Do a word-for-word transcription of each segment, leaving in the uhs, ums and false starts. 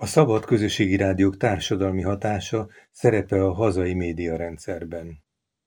A szabad közösségi rádiók társadalmi hatása, szerepe a hazai médiarendszerben.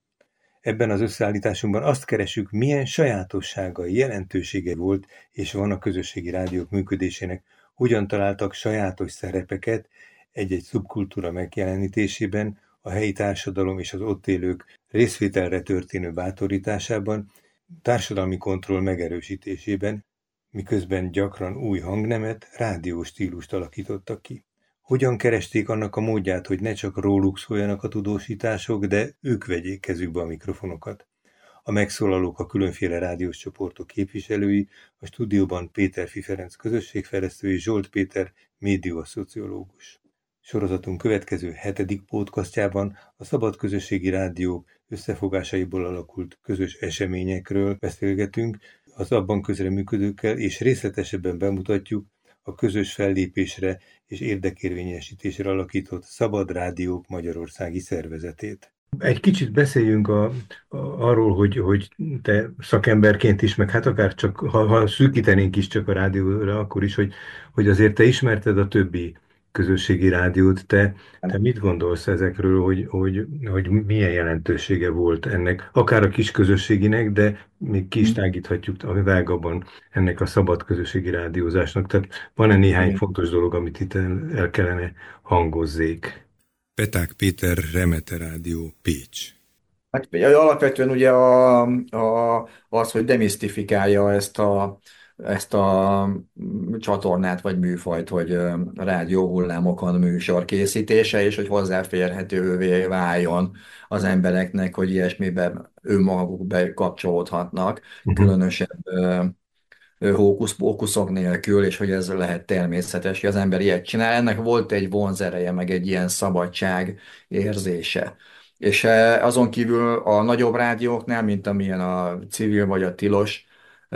Ebben az összeállításunkban azt keresjük, milyen sajátosságai, jelentősége volt és van a közösségi rádiók működésének, hogyan találtak sajátos szerepeket egy-egy szubkultúra megjelenítésében, a helyi társadalom és az ott élők részvételre történő bátorításában, társadalmi kontroll megerősítésében, miközben gyakran új hangnemet, rádióstílust alakítottak ki. Hogyan keresték annak a módját, hogy ne csak róluk szóljanak a tudósítások, de ők vegyék kezükbe a mikrofonokat. A megszólalók a különféle rádiós csoportok képviselői, a stúdióban Péterfi Ferenc közösségfejlesztő és Zsolt Péter médiaszociológus. Sorozatunk következő hetedik podcastjában a szabad közösségi rádiók összefogásaiból alakult közös eseményekről beszélgetünk, az abban közreműködőkkel, és részletesebben bemutatjuk a közös fellépésre és érdekérvényesítésre alakított Szabad Rádiók Magyarországi Szervezetét. Egy kicsit beszéljünk a, a, arról, hogy, hogy te szakemberként is, meg hát akár csak, ha, ha szűkítenénk is csak a rádióra, akkor is, hogy, hogy azért te ismerted a többi közösségi rádiót, te, te mit gondolsz ezekről, hogy, hogy, hogy milyen jelentősége volt ennek, akár a kis közösséginek, de még ki is tágíthatjuk a vágabban ennek a szabad közösségi rádiózásnak. Tehát van-e néhány fontos dolog, amit itt el, el kellene hangozzék? Peták Péter, Remete Rádió, Pécs. Hát ugye, alapvetően ugye a, a, az, hogy demisztifikálja ezt a, ezt a csatornát vagy műfajt, hogy ö, rádióhullámokon műsor készítése, és hogy hozzáférhetővé váljon az embereknek, hogy ilyesmiben önmaguk bekapcsolódhatnak, Uh-huh. különösebb ö, ö, hókusz-pókuszok nélkül, és hogy ez lehet természetes, hogy az ember ilyet csinál. Ennek volt egy vonzereje, meg egy ilyen szabadság érzése. És eh, azon kívül a nagyobb rádióknál, mint amilyen a civil vagy a tilos,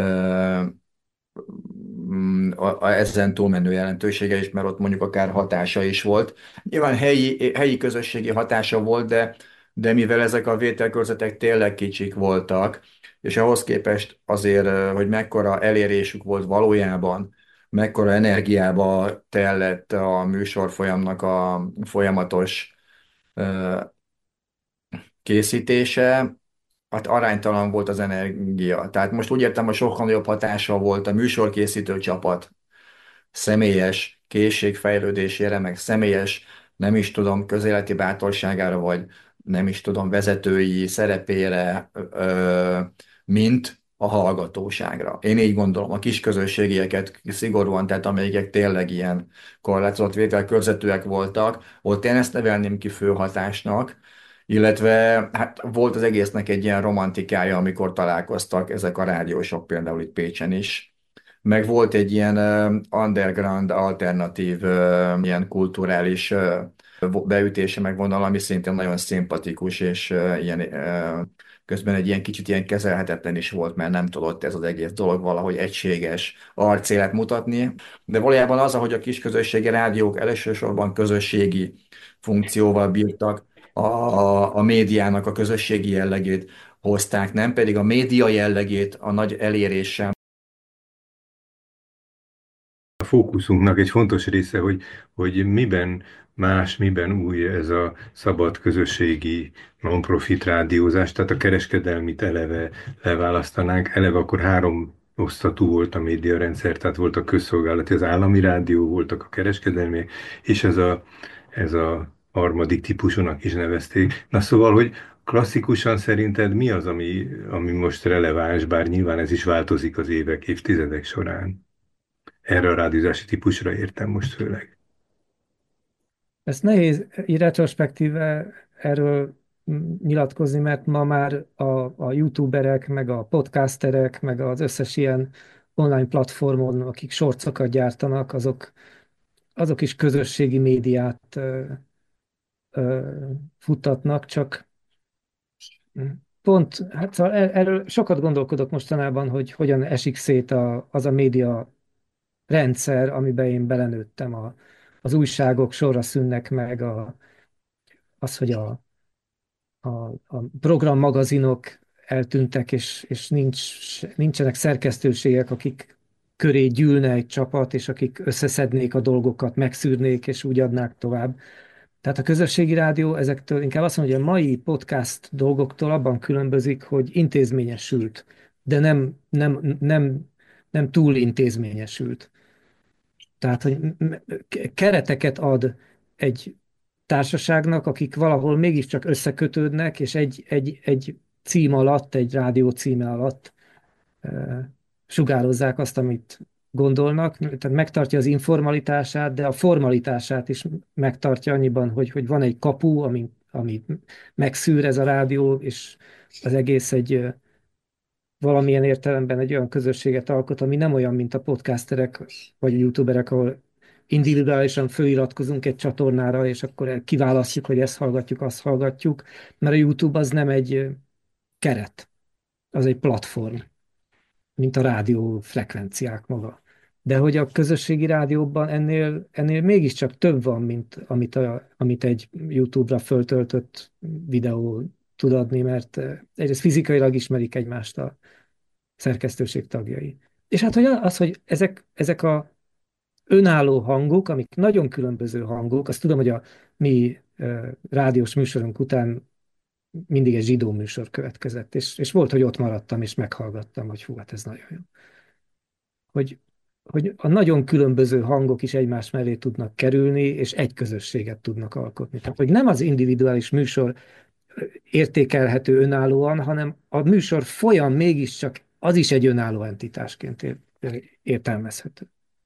eh, mm, a, a, ezen túlmenő jelentősége is, mert ott mondjuk akár hatása is volt. Nyilván helyi, helyi közösségi hatása volt, de, de mivel ezek a vételkörzetek tényleg kicsik voltak, és ahhoz képest azért, eh, hogy mekkora elérésük volt valójában, mekkora energiába tellett a műsorfolyamnak a folyamatos eh, készítése, hát aránytalan volt az energia. Tehát most úgy értem, hogy sokkal nagyobb hatása volt a műsorkészítő csapat személyes készségfejlődésére, meg személyes, nem is tudom, közéleti bátorságára, vagy nem is tudom, vezetői szerepére, ö, mint a hallgatóságra. Én így gondolom, a kis közösségieket szigorúan, tehát amelyek tényleg ilyen korlátozott vételkörzetűek voltak, ott én ezt nevelném ki főhatásnak, illetve hát volt az egésznek egy ilyen romantikája, amikor találkoztak ezek a rádiósok, például itt Pécsen is. Meg volt egy ilyen uh, underground, alternatív, uh, ilyen kulturális uh, beütése, meg vonal, ami szintén nagyon szimpatikus, és uh, ilyen, uh, közben egy ilyen kicsit ilyen kezelhetetlen is volt, mert nem tudott ez az egész dolog valahogy egységes arcélet mutatni. De valójában az, ahogy a kisközösségi rádiók elsősorban közösségi funkcióval bírtak, a, a, a médiának a közösségi jellegét hozták, nem pedig a média jellegét a nagy eléréssel. A fókuszunknak egy fontos része, hogy, hogy miben más, miben új ez a szabad közösségi non-profit rádiózás, tehát a kereskedelmit eleve leválasztanánk. Eleve akkor három osztatú volt a médiarendszer, tehát volt a közszolgálati, az állami rádió, voltak a kereskedelmi, és ez a, ez a harmadik típusúnak is nevezték. Na szóval, hogy klasszikusan szerinted mi az, ami, ami most releváns, bár nyilván ez is változik az évek, évtizedek során? Erre a rádiózási típusra értem most főleg. Ez nehéz így retrospektíve erről nyilatkozni, mert ma már a, a youtuberek, meg a podcasterek, meg az összes ilyen online platformon, akik sorcokat gyártanak, azok, azok is közösségi médiát ö, ö, futtatnak, csak pont, hát szóval er- erről sokat gondolkodok mostanában, hogy hogyan esik szét a, az a média rendszer, amiben én belenőttem. A, az újságok sorra szűnnek meg, a, az, hogy a a, a programmagazinok eltűntek, és, és nincs, nincsenek szerkesztőségek, akik köré gyűlne egy csapat, és akik összeszednék a dolgokat, megszűrnék, és úgy adnák tovább. Tehát a közösségi rádió ezektől, inkább azt mondja, hogy a mai podcast dolgoktól abban különbözik, hogy intézményesült, de nem, nem, nem, nem túl intézményesült. Tehát, hogy kereteket ad egy társaságnak, akik valahol mégiscsak összekötődnek, és egy, egy, egy cím alatt, egy rádió címe alatt e, sugározzák azt, amit gondolnak. Tehát megtartja az informalitását, de a formalitását is megtartja annyiban, hogy, hogy van egy kapu, ami, ami megszűr ez a rádió, és az egész egy valamilyen értelemben egy olyan közösséget alkot, ami nem olyan, mint a podcasterek vagy a youtuberek, ahol individuálisan feliratkozunk egy csatornára, és akkor kiválasztjuk, hogy ezt hallgatjuk, azt hallgatjuk, mert a YouTube az nem egy keret, az egy platform, mint a rádió frekvenciák maga. De hogy a közösségi rádióban ennél, ennél mégiscsak több van, mint amit, a, amit egy YouTube-ra föltöltött videó tud adni, mert egyrészt fizikailag ismerik egymást a szerkesztőség tagjai. És hát hogy az, hogy ezek, ezek a önálló hangok, amik nagyon különböző hangok, azt tudom, hogy a mi uh, rádiós műsorunk után mindig egy zsidó műsor következett, és, és volt, hogy ott maradtam, és meghallgattam, hogy hú, hát ez nagyon jó. Hogy, hogy a nagyon különböző hangok is egymás mellé tudnak kerülni, és egy közösséget tudnak alkotni. Tehát, hogy nem az individuális műsor értékelhető önállóan, hanem a műsor folyam mégiscsak az is egy önálló entitásként ér, értelmezhető.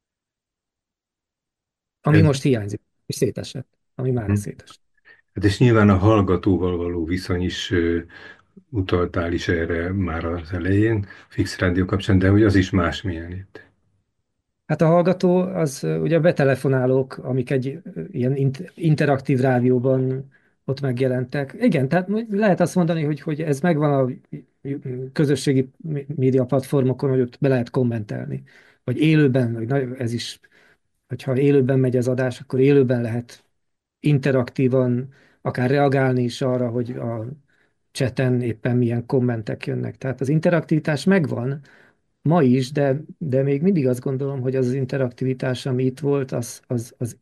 Ami Ez, most hiányzik, és szétesett, ami már szétesett. hát és nyilván a hallgatóval való viszony is ö, utaltál is erre már az elején, Fix Rádió kapcsán, de hogy az is másmilyen itt. Hát a hallgató az ö, ugye a betelefonálók, amik egy ö, ilyen int- interaktív rádióban ott megjelentek. Igen, tehát lehet azt mondani, hogy, hogy ez megvan a közösségi média platformokon, hogy ott be lehet kommentelni. Vagy élőben, vagy na- ez is, hogyha élőben megy az adás, akkor élőben lehet interaktívan akár reagálni is arra, hogy a cseten éppen milyen kommentek jönnek. Tehát az interaktivitás megvan ma is, de, de még mindig azt gondolom, hogy az az interaktivitás, ami itt volt, az, az, az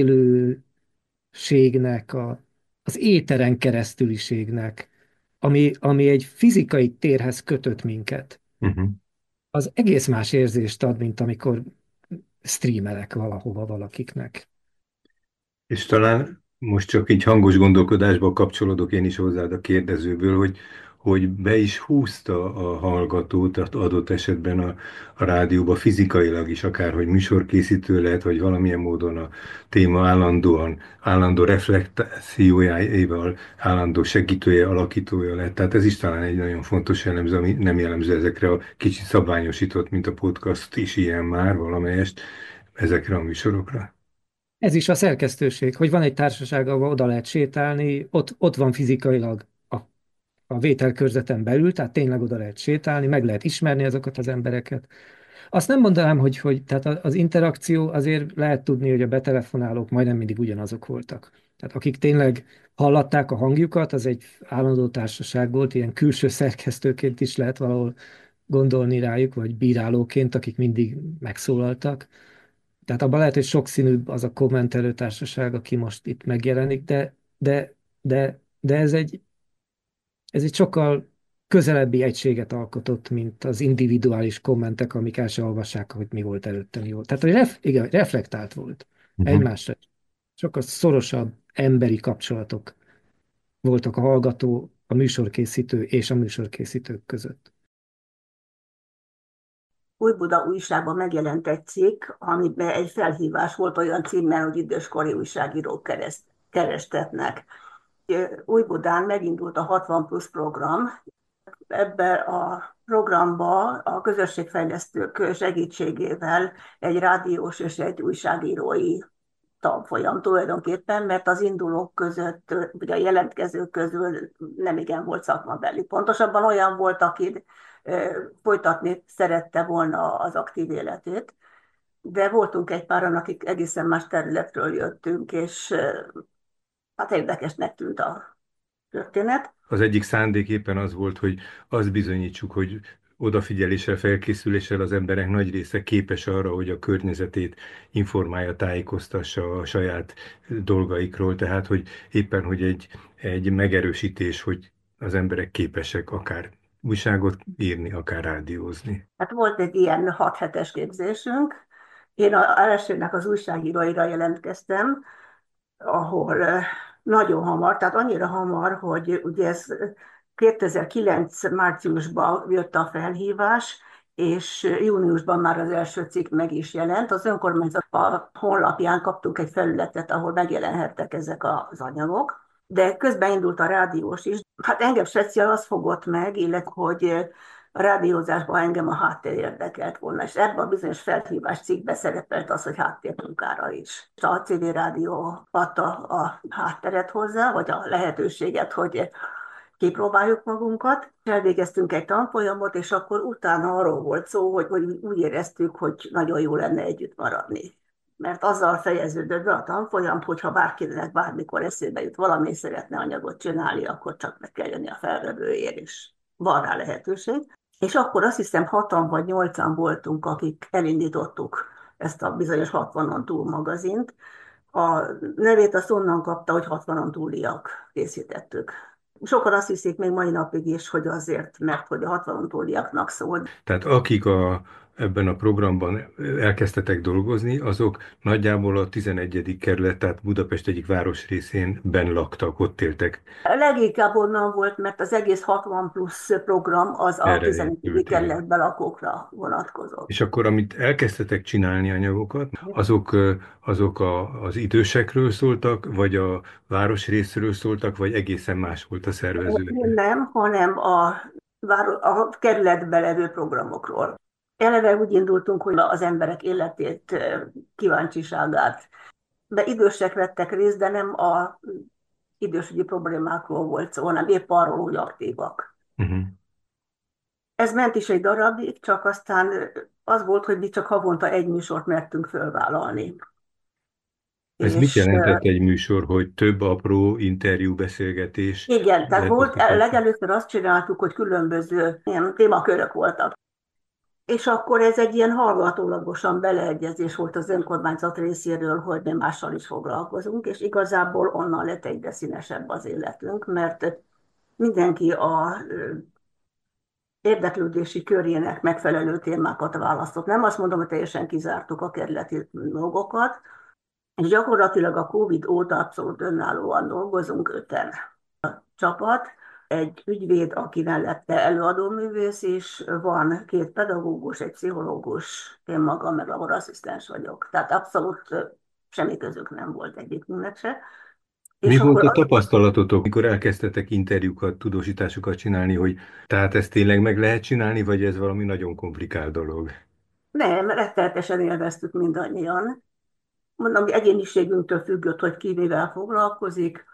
élőségnek, a, az éteren keresztüliségnek, ami, ami egy fizikai térhez kötött minket, Uh-huh. az egész más érzést ad, mint amikor streamelek valahova valakiknek. És talán most csak így hangos gondolkodásba kapcsolódok én is hozzád a kérdezőből, hogy, hogy be is húzta a hallgatót, tehát adott esetben a, a rádióba fizikailag is, akár hogy műsorkészítő lehet, vagy valamilyen módon a téma állandóan, állandó reflektációjával, állandó segítője, alakítója lett. Tehát ez is talán egy nagyon fontos jellemző, ami nem jellemző ezekre a kicsit szabványosított, mint a podcast is ilyen már valamelyest, ezekre a műsorokra. Ez is a szerkesztőség, hogy van egy társaság, ahol oda lehet sétálni, ott, ott van fizikailag a, a vételkörzeten belül, tehát tényleg oda lehet sétálni, meg lehet ismerni azokat az embereket. Azt nem mondanám, hogy, hogy tehát az interakció azért lehet tudni, hogy a betelefonálók majdnem mindig ugyanazok voltak. Tehát akik tényleg hallatták a hangjukat, az egy állandó társaság volt, ilyen külső szerkesztőként is lehet valahol gondolni rájuk, vagy bírálóként, akik mindig megszólaltak. Tehát abban lehet, hogy sokszínűbb az a kommentelő társaság, aki most itt megjelenik, de, de, de, de ez egy, ez egy sokkal közelebbi egységet alkotott, mint az individuális kommentek, amik el se olvassák, hogy mi volt előtte, mi volt. Tehát, hogy ref, igen, reflektált volt Uh-huh. egymásra. Sokkal szorosabb emberi kapcsolatok voltak a hallgató, a műsorkészítő és a műsorkészítők között. Újbuda újságban megjelent egy cikk, amiben egy felhívás volt olyan címmel, hogy időskori újságírók kereszt, kerestetnek. Újbudán megindult a hatvan plusz program. Ebben a programba a közösségfejlesztők segítségével egy rádiós és egy újságírói tanfolyam tulajdonképpen, mert az indulók között, vagy a jelentkezők közül nem igen volt szakmabeli. Pontosabban olyan volt, aki folytatni szerette volna az aktív életét, de voltunk egy páran, akik egészen más területről jöttünk, és hát érdekesnek tűnt a történet. Az egyik szándék éppen az volt, hogy azt bizonyítsuk, hogy odafigyelésre, felkészüléssel az emberek nagy része képes arra, hogy a környezetét informálja, tájékoztassa a saját dolgaikról, tehát hogy éppen, hogy egy, egy megerősítés, hogy az emberek képesek akár újságot írni, akár rádiózni. Hát volt egy ilyen hat hetes képzésünk. Én a elsőnek az újságíróira jelentkeztem, ahol eh, nagyon hamar, tehát annyira hamar, hogy ugye ez kétezer-kilenc márciusban jött a felhívás, és júniusban már az első cikk meg is jelent. Az önkormányzat a honlapján kaptunk egy felületet, ahol megjelenhettek ezek az anyagok, de közben indult a rádiós is. Hát engem speciál az fogott meg, illetve hogy a rádiózásban engem a háttér érdekelt volna, és ebben a bizonyos felhívás cikkbe szerepelt az, hogy háttérmunkára is. A cé vé Rádió adta a hátteret hozzá, vagy a lehetőséget, hogy kipróbáljuk magunkat. Elvégeztünk egy tanfolyamot, és akkor utána arról volt szó, hogy, hogy úgy éreztük, hogy nagyon jó lenne együtt maradni. Mert azzal fejeződött be a tanfolyam, hogyha bárkinek bármikor eszébe jut valami, és szeretne anyagot csinálni, akkor csak meg kell jönni a felvevőért, és van rá lehetőség. És akkor azt hiszem hatan vagy nyolcan voltunk, akik elindítottuk ezt a bizonyos hatvanon túl magazint. A nevét azt onnan kapta, hogy hatvanon túliak készítettük. Sokan azt hiszik még mai napig is, hogy azért, mert hogy a hatvanon túliaknak szól. Tehát akik a, ebben a programban elkezdtetek dolgozni, azok nagyjából a tizenegyedik kerület, tehát Budapest egyik városrészén benn laktak, ott éltek. Leginkább onnan volt, mert az egész hatvan plusz program az a Erre tizenegyedik épült, igen. kerületben lakókra vonatkozott. És akkor, amit elkezdtetek csinálni anyagokat, azok, azok a, az idősekről szóltak, vagy a városrészről szóltak, vagy egészen más volt a szervező? Nem, hanem a, váro- a kerületben levő programokról. Eleve úgy indultunk, hogy az emberek életét, eh, kíváncsiságát, de idősek vettek részt, de nem a idősügyi problémákról volt szó, hanem épp arról, hogy aktívak. Uh-huh. Ez ment is egy darabig, csak aztán az volt, hogy mi csak havonta egy műsort mertünk fölvállalni. Ez mit És jelentett egy műsor, hogy több apró interjú, beszélgetés? igen, tehát lett volt, a- legelőször azt csináltuk, hogy különböző ilyen témakörök voltak. És akkor ez egy ilyen hallgatólagosan beleegyezés volt az önkormányzat részéről, hogy mi mással is foglalkozunk, és igazából onnan lett egyre színesebb az életünk, mert mindenki a ö, érdeklődési körének megfelelő témákat választott. Nem azt mondom, hogy teljesen kizártuk a kerületi dolgokat, és gyakorlatilag a Covid óta abszolút önállóan dolgozunk öten. A csapat, egy ügyvéd, aki mellette előadóművész is, van két pedagógus, egy pszichológus, én magam meg laborasszisztens vagyok. Tehát abszolút ö, semmi közük nem volt egyikünknek se. Mi És volt akkor a az, tapasztalatotok, mikor elkezdtetek interjúkat, tudósításokat csinálni, hogy tehát ezt tényleg meg lehet csinálni, vagy ez valami nagyon komplikált dolog? nem, rettenetesen élveztük mindannyian. Mondom, hogy egyéniségünktől függött, hogy ki mivel foglalkozik.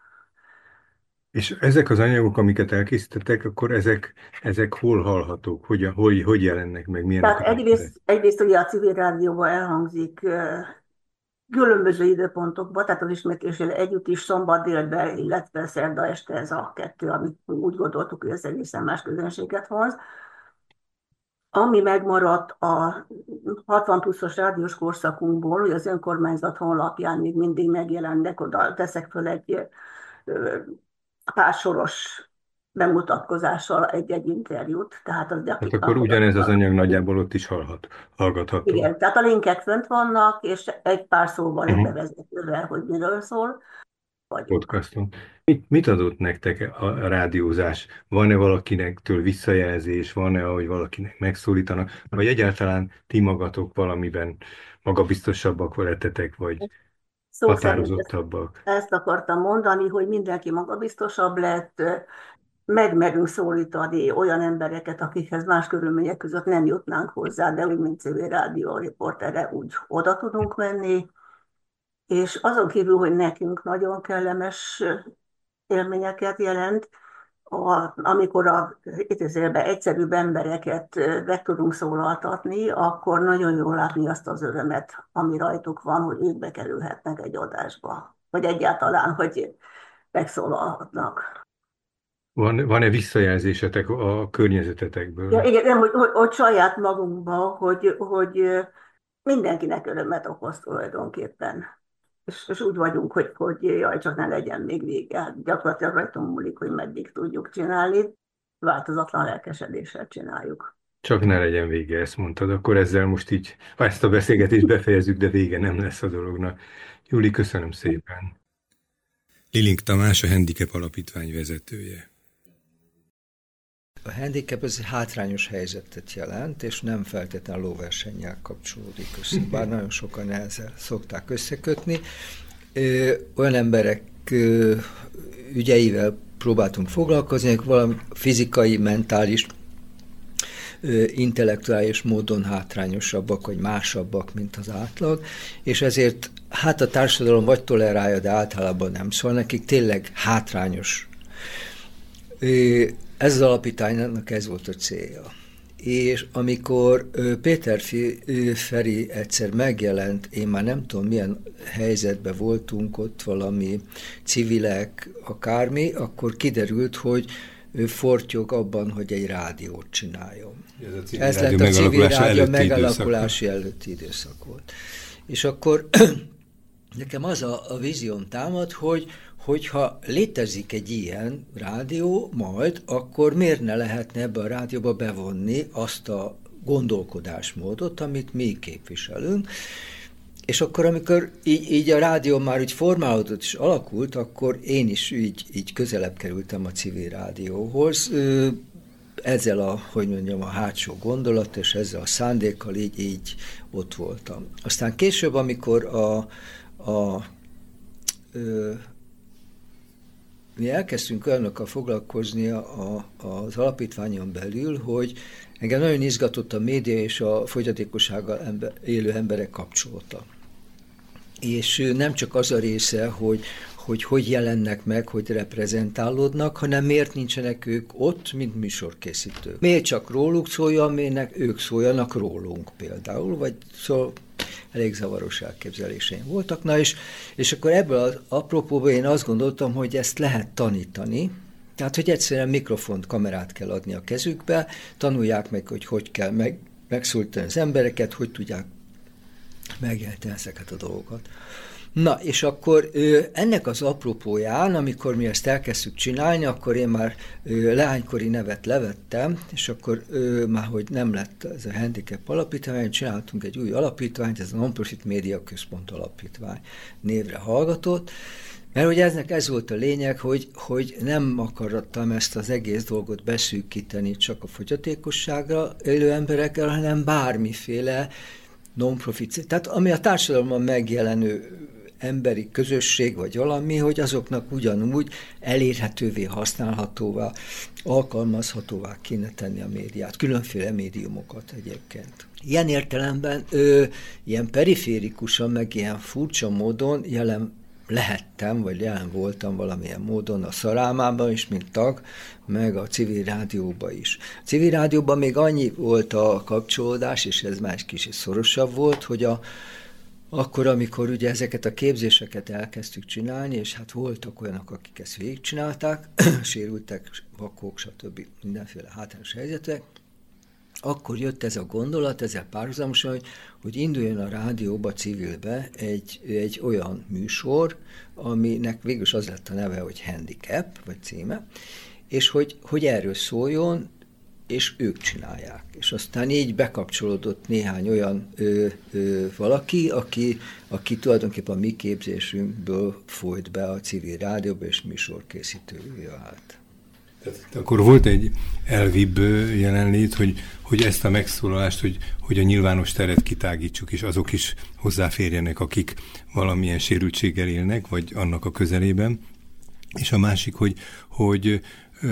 És ezek az anyagok, amiket elkészítettek, akkor ezek, ezek hol hallhatók, hogy, hogy, hogy jelennek meg, milyen a Tehát karakterek? egyrészt, egyrészt ugye a civil rádióban elhangzik ö, különböző időpontokban, tehát az ismétléssel együtt is szombat délben, illetve szerda este ez a kettő, amit úgy gondoltuk, hogy ez egészen más közönséget hoz. Ami megmaradt a hatvan pluszos rádiós korszakunkból, hogy az önkormányzat honlapján még mindig megjelennek, oda teszek föl egy ö, pár soros bemutatkozással egy-egy interjút, tehát az Hát gyakran akkor ugyanez az anyag nagyjából ott is hallhat, hallgatható. igen, tehát a linkek fönt vannak, és egy pár szóval egy Uh-huh. bevezetővel, hogy miről szól, vagyunk. Podcaston. Mit, mit adott nektek a, a rádiózás? Van-e valakinektől visszajelzés, van-e, hogy valakinek megszólítanak, vagy egyáltalán ti magatok valamiben magabiztosabbak lettetek, vagy Szó szerint ezt, határozottabbak? ezt akartam mondani, hogy mindenki magabiztosabb lett, megmerünk szólítani olyan embereket, akikhez más körülmények között nem jutnánk hozzá, de úgy, mint cé vé Rádió riportere, úgy oda tudunk menni, és azon kívül, hogy nekünk nagyon kellemes élményeket jelent, a, amikor a idézőjelben egyszerűbb embereket meg tudunk szólaltatni, akkor nagyon jól látni azt az örömet, ami rajtuk van, hogy ők bekerülhetnek egy adásba, vagy egyáltalán, hogy megszólalhatnak. Van, van-e visszajelzésetek a környezetetekből? Ja, igen, nem, hogy, hogy, hogy saját magunkba, hogy, hogy mindenkinek örömet okoz tulajdonképpen. És, és úgy vagyunk, hogy, hogy jaj, csak ne legyen még vége. Hát gyakorlatilag rajtunk múlik, hogy meddig tudjuk csinálni. Változatlan lelkesedéssel csináljuk. Csak ne legyen vége, ezt mondtad. Akkor ezzel most így, ha ezt a beszélgetést befejezzük, de vége nem lesz a dolognak. Júli, köszönöm szépen. Lilink Tamás, a Handicap Alapítvány vezetője. A handicap az hátrányos helyzetet jelent, és nem feltétlenül lóversennyel kapcsolódik össze, bár nagyon sokan ezzel szokták összekötni. Olyan emberek ügyeivel próbáltunk foglalkozni, hogy valami fizikai, mentális, intellektuális módon hátrányosabbak, vagy másabbak, mint az átlag, és ezért hát a társadalom vagy tolerálja, de általában nem szól nekik, tényleg hátrányos. Ez az alapítványnak ez volt a célja. És amikor Péter Feri egyszer megjelent, én már nem tudom, milyen helyzetben voltunk, ott valami civilek, akármi, akkor kiderült, hogy ő fortyog abban, hogy egy rádiót csináljon. Ez, ez lett a civil rádió megalakulási előtti időszak volt. És akkor nekem az a, a vízióm támad, hogy hogyha létezik egy ilyen rádió majd, akkor miért ne lehetne ebbe a rádióba bevonni azt a gondolkodásmódot, amit mi képviselünk. És akkor, amikor így, így a rádió már úgy formálódott és alakult, akkor én is így, így közelebb kerültem a civil rádióhoz, ezzel a, hogy mondjam, a hátsó gondolat, és ezzel a szándékkal így, így ott voltam. Aztán később, amikor a, a ö, mi elkezdtünk olyanokkal foglalkozni a, a, az alapítványon belül, hogy engem nagyon izgatott a média és a fogyatékossággal ember, élő emberek kapcsolata. És nem csak az a része, hogy hogy hogy jelennek meg, hogy reprezentálódnak, hanem miért nincsenek ők ott, mint műsorkészítők. Miért csak róluk szóljon, miért ők szóljanak rólunk például, vagy szóval elég zavaros elképzeléseim voltak. Na és, és akkor ebből az apropóból én azt gondoltam, hogy ezt lehet tanítani, tehát, hogy egyszerűen mikrofont, kamerát kell adni a kezükbe, tanulják meg, hogy hogy kell meg, megszólítani az embereket, hogy tudják megjelenteni ezeket a dolgokat. Na, és akkor ennek az apropóján, amikor mi ezt elkezdtük csinálni, akkor én már leánykori nevet levettem, és akkor már, hogy nem lett ez a Handicap Alapítvány, csináltunk egy új alapítványt, ez a Non-Profit Média Központ Alapítvány névre hallgatott, mert ugye eznek ez volt a lényeg, hogy, hogy nem akartam ezt az egész dolgot beszűkíteni csak a fogyatékosságra élő emberekkel, hanem bármiféle non-profit, tehát ami a társadalomban megjelenő emberi közösség, vagy valami, hogy azoknak ugyanúgy elérhetővé, használhatóvá, alkalmazhatóvá kéne tenni a médiát, különféle médiumokat egyébként. Ilyen értelemben, ö, ilyen periférikusan, meg ilyen furcsa módon jelen lehettem, vagy jelen voltam valamilyen módon a Szarámában is, mint tag, meg a civil rádióban is. A civil rádióban még annyi volt a kapcsolódás, és ez már egy kicsit szorosabb volt, hogy a akkor, amikor ugye ezeket a képzéseket elkezdtük csinálni, és hát voltak olyanok, akik ezt végigcsinálták, sérültek, vakok, stb. Mindenféle hátrányos helyzetek, akkor jött ez a gondolat, ezzel párhuzamosan, hogy, hogy induljon a rádióba, civilbe egy, egy olyan műsor, aminek végülis az lett a neve, hogy Handicap, vagy címe, és hogy, hogy erről szóljon, és ők csinálják. És aztán így bekapcsolódott néhány olyan ö, ö, valaki, aki, aki tulajdonképpen a mi képzésünkből folyt be a civil rádióba, és műsorkészítője állt. Tehát akkor volt egy elvibb jelenlét, hogy, hogy ezt a megszólalást, hogy, hogy a nyilvános teret kitágítsuk, és azok is hozzáférjenek, akik valamilyen sérültséggel élnek, vagy annak a közelében. És a másik, hogy, hogy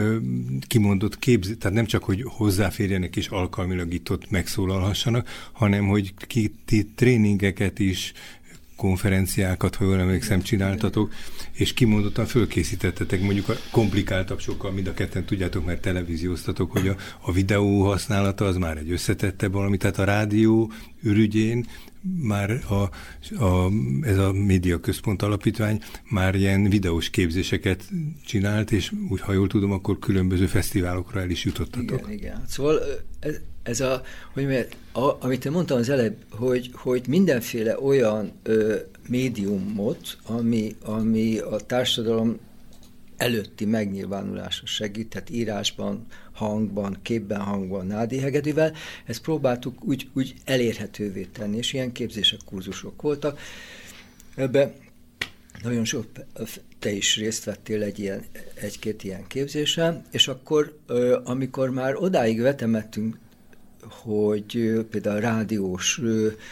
kimondott képzés, tehát nem csak, hogy hozzáférjenek és alkalmilag itt ott megszólalhassanak, hanem, hogy ki tréningeket is, konferenciákat, ha jól emlékszem, csináltatok, és kimondottan fölkészítettetek, mondjuk a komplikáltabb sokkal, mind a ketten tudjátok, mert televízióztatok, hogy a, a videó használata az már egy összetettebb valami, tehát a rádió ürügyén már a, a, ez a Média Központ Alapítvány már ilyen videós képzéseket csinált, és úgy, ha jól tudom, akkor különböző fesztiválokra el is jutottatok. Igen, igen. Szóval ez, ez a, hogy mondjam, a, amit én mondtam az előbb, hogy, hogy mindenféle olyan ö, médiumot, ami, ami a társadalom előtti megnyilvánulásra segít, tehát írásban, hangban, képben, hangban, nádi hegedűvel, ezt próbáltuk úgy, úgy elérhetővé tenni, és ilyen képzések, kurzusok voltak. Ebben nagyon sok, te is részt vettél egy ilyen, egy-két ilyen képzésen, és akkor, amikor már odáig vetemettünk, hogy például rádiós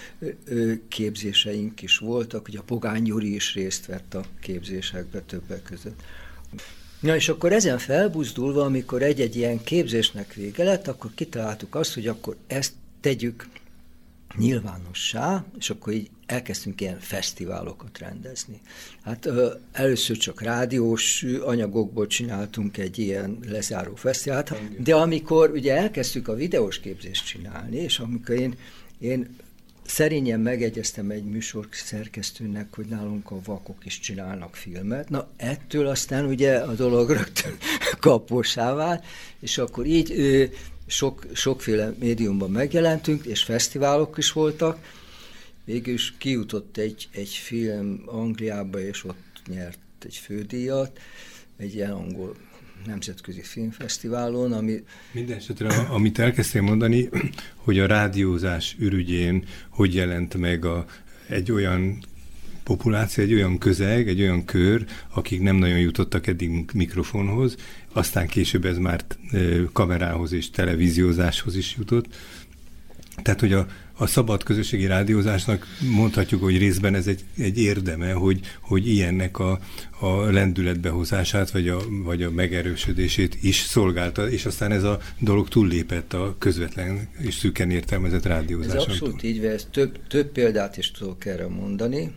képzéseink is voltak, hogy a Pogány Gyuri is részt vett a képzésekbe többek között. Na és akkor ezen felbuzdulva, amikor egy-egy ilyen képzésnek vége lett, akkor kitaláltuk azt, hogy akkor ezt tegyük nyilvánossá, és akkor így elkezdtünk ilyen fesztiválokat rendezni. Hát ö, először csak rádiós anyagokból csináltunk egy ilyen lezáró fesztivált, de amikor ugye elkezdtük a videós képzést csinálni, és amikor én, én szerényen megegyeztem egy műsor szerkesztőnek, hogy nálunk a vakok is csinálnak filmet. Na, ettől aztán ugye a dolog rögtön kapossá vált, és akkor így ö, sok, sokféle médiumban megjelentünk, és fesztiválok is voltak. Végül is kijutott egy, egy film Angliába, és ott nyert egy fődíjat, egy ilyen angol nemzetközi filmfesztiválon, ami... Mindenesetre, amit elkezdtél mondani, hogy a rádiózás ürügyén hogy jelent meg a, egy olyan populáció, egy olyan közeg, egy olyan kör, akik nem nagyon jutottak eddig mikrofonhoz, aztán később ez már kamerához és televíziózáshoz is jutott. Tehát, hogy a, a szabad közösségi rádiózásnak mondhatjuk, hogy részben ez egy, egy érdeme, hogy, hogy ilyennek a, a lendületbehozását, vagy a, vagy a megerősödését is szolgálta, és aztán ez a dolog túllépett a közvetlen és szűken értelmezett rádiózáson. Ez abszolút így, ez több, több példát is tudok erre mondani,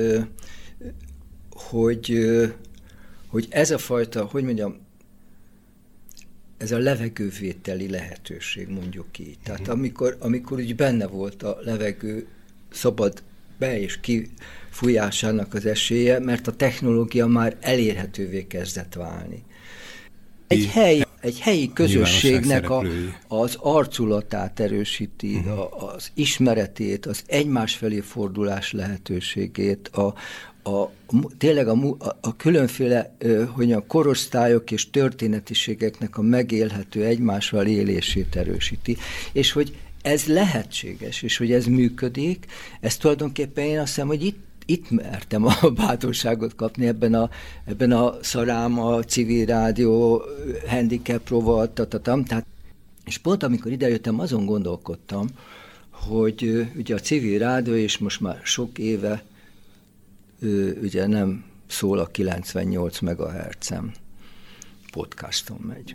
hogy, hogy ez a fajta, hogy mondjam, ez a levegővételi lehetőség, mondjuk így. Tehát amikor, amikor úgy benne volt a levegő szabad be- és kifújásának az esélye, mert a technológia már elérhetővé kezdett válni. Egy, hely, egy helyi közösségnek a, az arculatát erősíti, uh-huh. a, az ismeretét, az egymás felé fordulás lehetőségét, a, A, tényleg a, a, a különféle hogy a korosztályok és történetiségeknek a megélhető egymással élését erősíti, és hogy ez lehetséges, és hogy ez működik, ez tulajdonképpen én azt hiszem, hogy itt, itt mertem a bátorságot kapni ebben a, ebben a Szarám, a civil rádió, handicap rovat, tatatam, tehát, és pont amikor idejöttem, azon gondolkodtam, hogy ugye a civil rádió, és most már sok éve ő ugye nem szól a kilencvennyolc megahertzen, podcaston megy.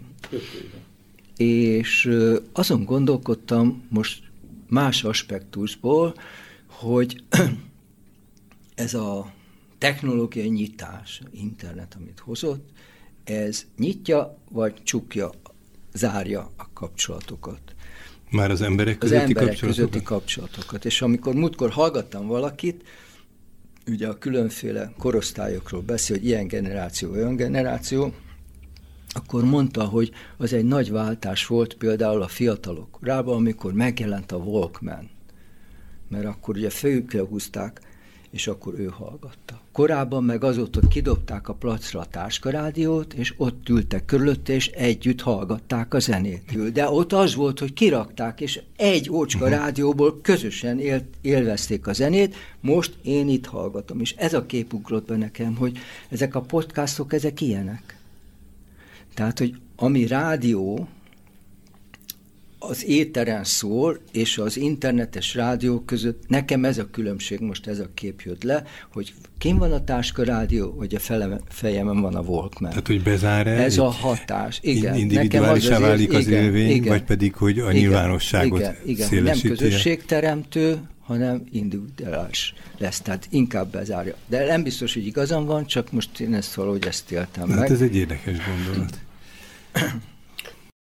És azon gondolkodtam most más aspektusból, hogy ez a technológiai nyitás, internet, amit hozott, ez nyitja, vagy csukja, zárja a kapcsolatokat. Már az emberek közötti az emberek kapcsolatokat? közötti kapcsolatokat. És amikor múltkor hallgattam valakit, ugye a különféle korosztályokról beszél, hogy ilyen generáció, olyan generáció, akkor mondta, hogy az egy nagy váltás volt például a fiatalok korában, amikor megjelent a Walkman. Mert akkor ugye fejükre húzták, és akkor ő hallgatta. Korábban meg azóta kidobták a placra a táskarádiót, és ott ültek körülötte, és együtt hallgatták a zenét. De ott az volt, hogy kirakták, és egy ócska rádióból közösen él, élvezték a zenét, most én itt hallgatom. És ez a kép ugrott be nekem, hogy ezek a podcastok, ezek ilyenek. Tehát, hogy ami rádió, az éteren szól, és az internetes rádió között, nekem ez a különbség, most ez a kép jött le, hogy kim van a táskarádió, vagy a fele, fejemen van a Walkman. Tehát, hogy bezár el? Ez a hatás, igen. Individuálisá válik az igen, élvény, igen, vagy pedig, hogy a igen, nyilvánosságot igen, igen, szélesíti. Nem közösségteremtő, hanem individuális lesz, tehát inkább bezárja. De nem biztos, hogy igazam van, csak most én ezt valahogy ezt éltem hát meg. Ez egy érdekes gondolat.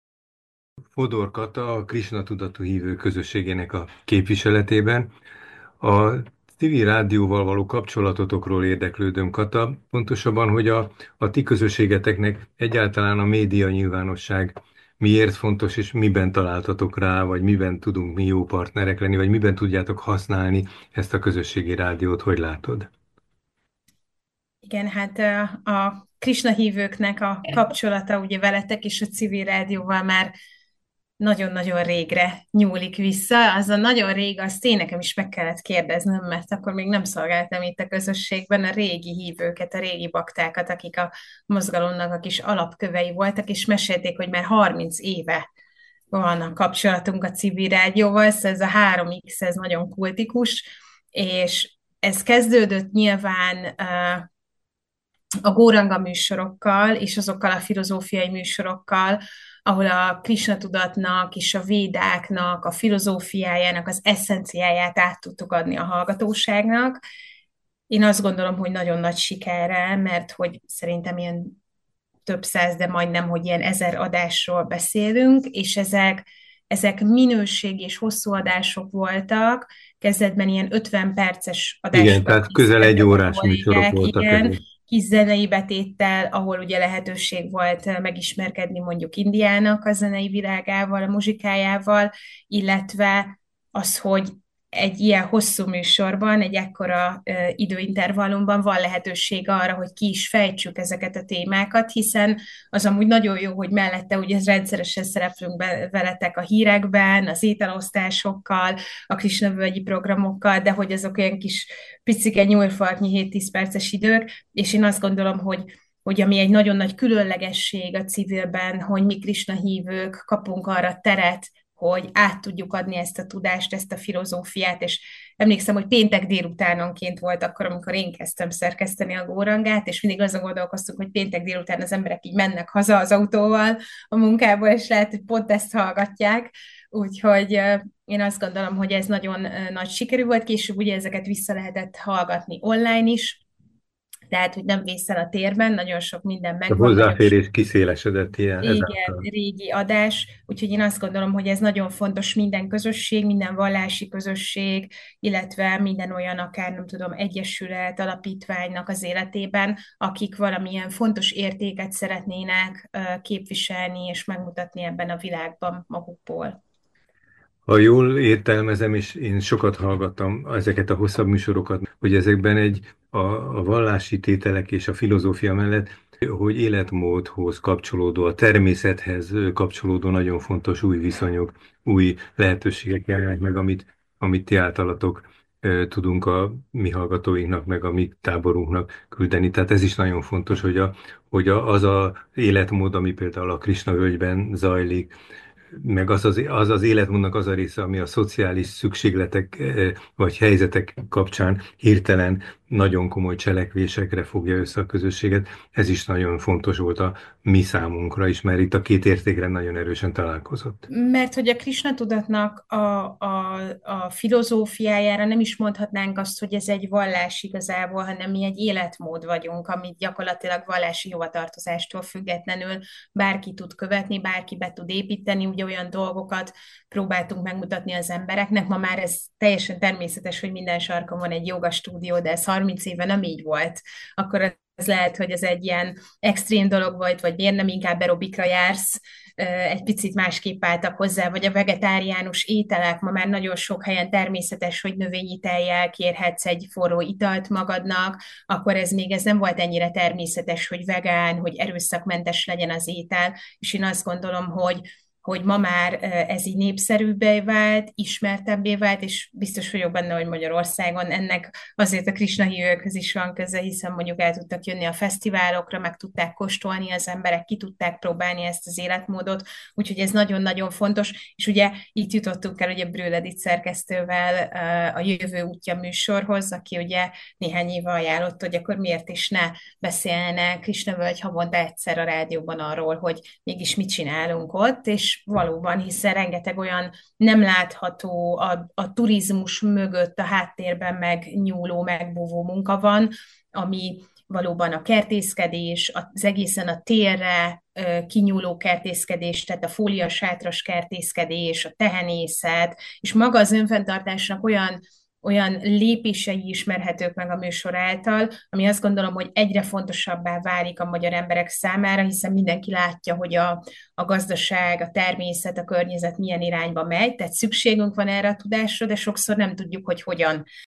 Fodor Kata, a Krisna tudatú hívő közösségének a képviseletében A civil rádióval való kapcsolatotokról érdeklődöm, Kata. Pontosabban, hogy a, a ti közösségeteknek egyáltalán a média nyilvánosság miért fontos, és miben találtatok rá, vagy miben tudunk mi jó partnerek lenni, vagy miben tudjátok használni ezt a közösségi rádiót, hogy látod? Igen, hát ö, a Krisna hívőknek a kapcsolata ugye veletek és a civil rádióval már nagyon-nagyon régre nyúlik vissza. Az a nagyon rég, azt én nekem is meg kellett kérdeznem, mert akkor még nem szolgáltam itt a közösségben a régi hívőket, a régi baktákat, akik a mozgalomnak a kis alapkövei voltak, és mesélték, hogy már harminc éve van a kapcsolatunk a civil rádióval, szóval ez a három x, ez nagyon kultikus, és ez kezdődött nyilván uh, a Góranga műsorokkal és azokkal a filozófiai műsorokkal, ahol a Krisna tudatnak és a védáknak, a filozófiájának az eszenciáját át tudtuk adni a hallgatóságnak. Én azt gondolom, hogy nagyon nagy sikerrel, mert hogy szerintem ilyen több száz, de majdnem, hogy ilyen ezer adásról beszélünk, és ezek, ezek minőség és hosszú adások voltak, kezdetben ilyen ötven perces Igen, adásokat tehát közel egy készítettek a órás műsorok kollégák, voltak igen, ezek. kis zenei betéttel, ahol ugye lehetőség volt megismerkedni mondjuk Indiának a zenei világával, a muzsikájával, illetve az, hogy egy ilyen hosszú műsorban, egy ekkora uh, időintervallumban van lehetőség arra, hogy ki is fejtsük ezeket a témákat, hiszen az amúgy nagyon jó, hogy mellette ugye rendszeresen szereplünk be, veletek a hírekben, az ételosztásokkal, a Krisna-völgyi programokkal, de hogy azok olyan kis picike nyúlfartnyi hét-tíz perces idők, és én azt gondolom, hogy hogy ami egy nagyon nagy különlegesség a civilben, hogy mi Krisna hívők kapunk arra teret, hogy át tudjuk adni ezt a tudást, ezt a filozófiát, és emlékszem, hogy péntek délutánonként volt akkor, amikor én kezdtem szerkeszteni a Górangát, és mindig azon gondolkoztunk, hogy péntek délután az emberek így mennek haza az autóval a munkából, és lehet, hogy pont ezt hallgatják, úgyhogy én azt gondolom, hogy ez nagyon nagy sikerű volt, később ugye ezeket vissza lehetett hallgatni online is, tehát, hogy nem vészel a térben, nagyon sok minden A megvan, nagyon sok hozzáférés kiszélesedett ilyen igen, ezáltal. régi adás, úgyhogy én azt gondolom, hogy ez nagyon fontos minden közösség, minden vallási közösség, illetve minden olyan, akár nem tudom, egyesület, alapítványnak az életében, akik valamilyen fontos értéket szeretnének ö, képviselni és megmutatni ebben a világban magukból. Ha jól értelmezem, és én sokat hallgattam ezeket a hosszabb műsorokat, hogy ezekben egy a, a vallási tételek és a filozófia mellett, hogy életmódhoz kapcsolódó, a természethez kapcsolódó nagyon fontos új viszonyok, új lehetőségek jelennek meg, amit, amit ti általatok e, tudunk a mi hallgatóinknak, meg a mi táborunknak küldeni. Tehát ez is nagyon fontos, hogy, a, hogy a, az az életmód, ami például a Krisna völgyben zajlik, meg az az, az az életmódnak az a része, ami a szociális szükségletek eh, vagy helyzetek kapcsán hirtelen nagyon komoly cselekvésekre fogja össze a közösséget. Ez is nagyon fontos volt a mi számunkra is, mert itt a két értékrend nagyon erősen találkozott. Mert hogy a Krisna tudatnak a, a, a filozófiájára nem is mondhatnánk azt, hogy ez egy vallás igazából, hanem mi egy életmód vagyunk, amit gyakorlatilag vallási hovatartozástól függetlenül bárki tud követni, bárki be tud építeni, ugye olyan dolgokat próbáltunk megmutatni az embereknek. Ma már ez teljesen természetes, hogy minden sarkon van egy joga stúdió, de ez harminc éve nem így volt. Akkor ez lehet, hogy ez egy ilyen extrém dolog volt, vagy miért nem inkább aerobikra jársz, egy picit másképp álltak hozzá, vagy a vegetáriánus ételek, ma már nagyon sok helyen természetes, hogy növényi tejjel kérhetsz egy forró italt magadnak, akkor ez még ez nem volt ennyire természetes, hogy vegán, hogy erőszakmentes legyen az étel, és én azt gondolom, hogy hogy ma már ez így népszerűbbé vált, ismertebbé vált, és biztos vagyok benne, hogy Magyarországon ennek azért a Krisna hívőkhöz is van köze, hiszen mondjuk el tudtak jönni a fesztiválokra, meg tudták kóstolni az emberek, ki tudták próbálni ezt az életmódot, úgyhogy ez nagyon-nagyon fontos, és ugye itt jutottunk el ugye Brühl Edith szerkesztővel a Jövő útja műsorhoz, aki ugye néhány éve ajánlott, hogy akkor miért is ne beszélne Krisna völgy havonta egyszer a rádióban arról, hogy mégis mit csinálunk ott, és valóban, hiszen rengeteg olyan nem látható, a, a turizmus mögött a háttérben megnyúló, megbúvó munka van, ami valóban a kertészkedés, az egészen a térre kinyúló kertészkedés, tehát a fóliasátras kertészkedés, a tehenészet, és maga az önfenntartásnak olyan olyan lépései ismerhetők meg a műsor által, ami azt gondolom, hogy egyre fontosabbá válik a magyar emberek számára, hiszen mindenki látja, hogy a, a gazdaság, a természet, a környezet milyen irányba megy, tehát szükségünk van erre a tudásra, de sokszor nem tudjuk, hogy hogyan.